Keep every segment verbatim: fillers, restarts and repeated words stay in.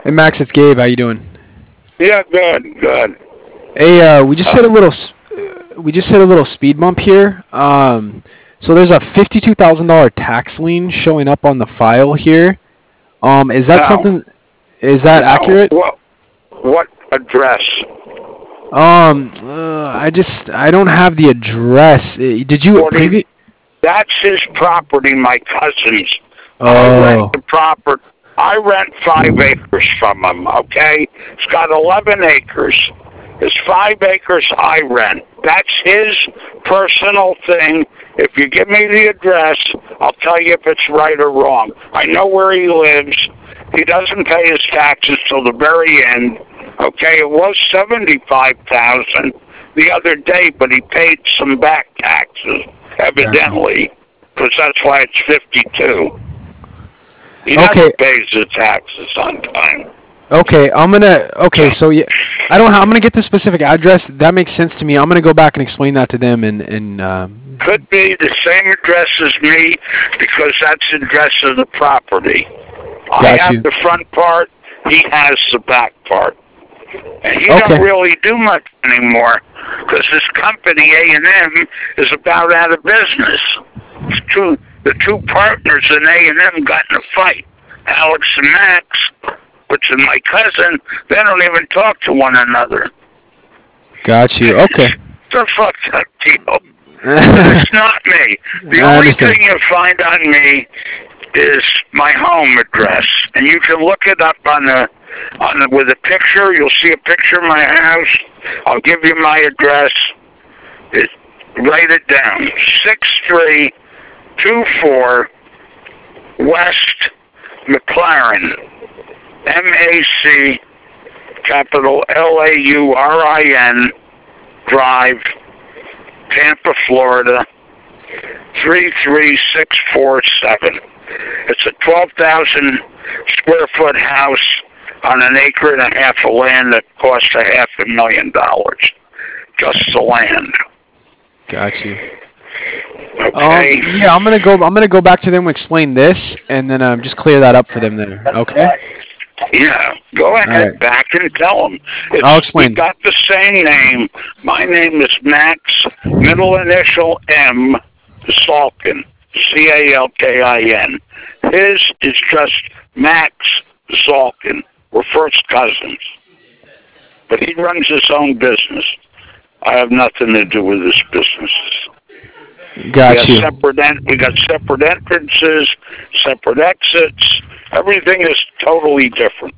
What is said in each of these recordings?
Hey Max, it's Gabe. How you doing? Yeah, good, good. Hey, uh, we just Uh, hit a little, s- uh, we just hit a little speed bump here. Um, so there's a fifty-two thousand dollar tax lien showing up on the file here. Um, is that now, something? Is that now, accurate? what, what address? Um, uh, I just I don't have the address. Uh, Did you Forty. previous? That's his property, my cousin's. I rent Oh, the proper. I rent five acres from him. Okay, it's got eleven acres. It's five acres I rent. That's his personal thing. If you give me the address, I'll tell you if it's right or wrong. I know where he lives. He doesn't pay his taxes till the very end. Okay, it was seventy-five thousand the other day, but he paid some back taxes, gotcha. evidently, because that's why it's fifty-two. He never Okay, pays his taxes on time. okay. I'm gonna. So Okay, so yeah, I don't. I'm gonna get the specific address. That makes sense to me. I'm gonna go back and explain that to them and and could um, be the same address as me because that's the address of the property. I got have you. the front part, he has the back part. And he don't Okay. really do much anymore because his company A and M is about out of business. The two, the two partners in A and M got in a fight. Alex and Max, which is my cousin, they don't even talk to one another. Got you. Okay. It's a fucked up deal. But it's not me. The I only understand. thing you find on me is my home address, and you can look it up on the on the, with a picture. You'll see a picture of my house. I'll give you my address. It, write it down: six three two four West McLaren, M A C capital L A U R I N Drive, Tampa, Florida three three six four seven. It's a twelve thousand square foot house on an acre and a half of land that cost a half a million dollars. Just the land. Got you. Um, Okay? yeah, I'm gonna go. I'm gonna go back to them and explain this, and then um, just clear that up for them there. Okay. Yeah, go All right. ahead back and tell them. I'll It's we explain. got the same name. My name is Max, middle initial M, Salkin, C A L K I N. His is just Max Salkin. We're first cousins, but he runs his own business. I have nothing to do with his businesses. We Got have you. separate en- we got separate entrances, separate exits. Everything is totally different.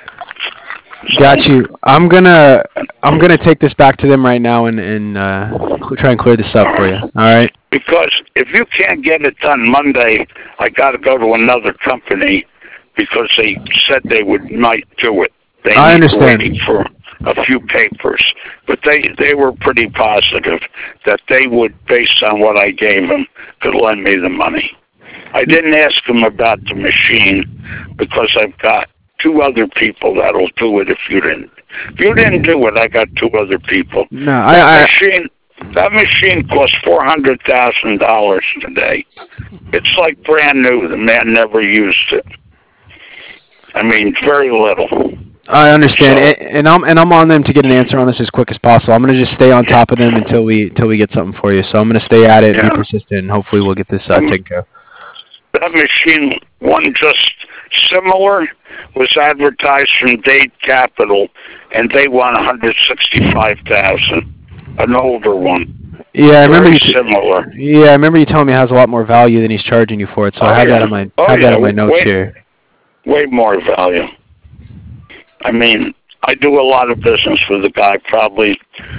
So Got you. I'm gonna. I'm gonna take this back to them right now and and uh, cl- try and clear this up for you. All right. because if you can't get it done Monday, I got to go to another company because they said they would might do it. They I need waiting understand. for a few papers, but they they were pretty positive that they would, based on what I gave them, could lend me the money. I didn't ask them about the machine because I've got two other people that'll do it if you didn't. If you didn't do it, I got two other people. No, That I. I. machine, that machine costs four hundred thousand dollars today. It's like brand new. The man never used it. I mean, very little. I understand, So, and, and I'm and I'm on them to get an answer on this as quick as possible. I'm gonna just stay on top of them until we until we get something for you. So I'm gonna stay at it and be yeah, persistent, and hopefully we'll get this uh, um, taken care of. that machine, one just similar, was advertised from Dade Capital, and they want one hundred sixty-five thousand. An older one, Yeah, I remember very you. T- similar. yeah, I remember you telling me it has a lot more value than he's charging you for it. So I Oh have that yeah, in my oh have that yeah, in my notes way here. way more value. I mean, I do a lot of business with a guy, probably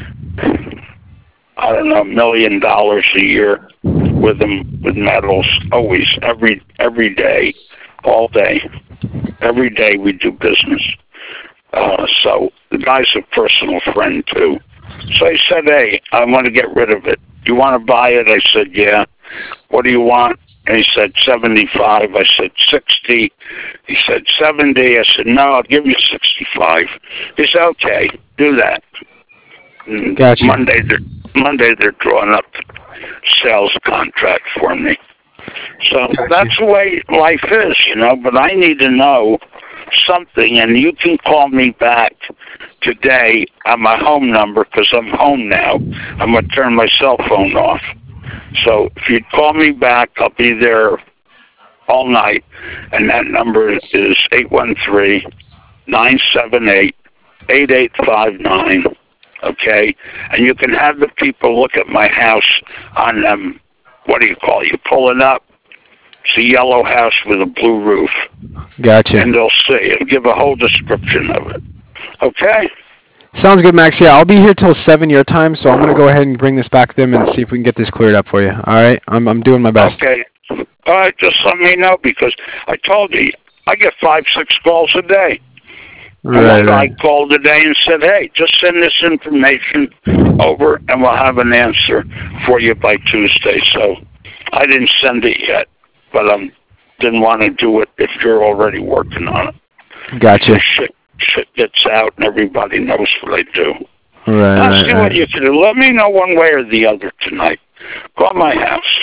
I don't know, a million dollars a year with him with metals. Always, every every day, all day, every day we do business. Uh, so the guy's a personal friend too. So I said, hey, I want to get rid of it. You want to buy it? I said, yeah. What do you want? And he said seventy-five. I said sixty. He said seventy. I said, no, I'll give you sixty-five. He said, okay, do that. And Got you. Monday, they're, Monday they're drawing up the sales contract for me. So Got you. that's the way life is, you know. But I need to know something, and you can call me back today on my home number because I'm home now. I'm going to turn my cell phone off. So if you'd call me back, I'll be there all night. And that number is eight one three, nine seven eight, eight eight five nine. Okay? And you can have the people look at my house on, um, what do you call it? You pull it up. It's a yellow house with a blue roof. Gotcha. And they'll see. It'll give a whole description of it. Okay? Sounds good, Max. Yeah, I'll be here till seven your time, so I'm gonna go ahead and bring this back to them and see if we can get this cleared up for you. All right? I'm I'm doing my best. Okay. All right, just let me know because I told you I get five, six calls a day. Right, and right. I called today and said, "Hey, just send this information over, and we'll have an answer for you by Tuesday." So I didn't send it yet, but I um, didn't want to do it if you're already working on it. Gotcha. Shit, shit gets out, and everybody knows what I do. Right, I'll right, see right. what you can do. Let me know one way or the other tonight. Call my house.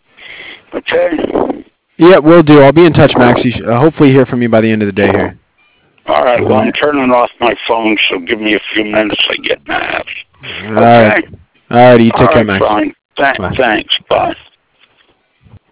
Okay? Yeah, we'll do. I'll be in touch, Max. You should, uh, hopefully hear from you by the end of the day here. All right. Well, I'm turning off my phone, so give me a few minutes. I get in the house. Okay? All right. All right. You take All care, right, Max. fine. Th- Bye. thanks. Bye.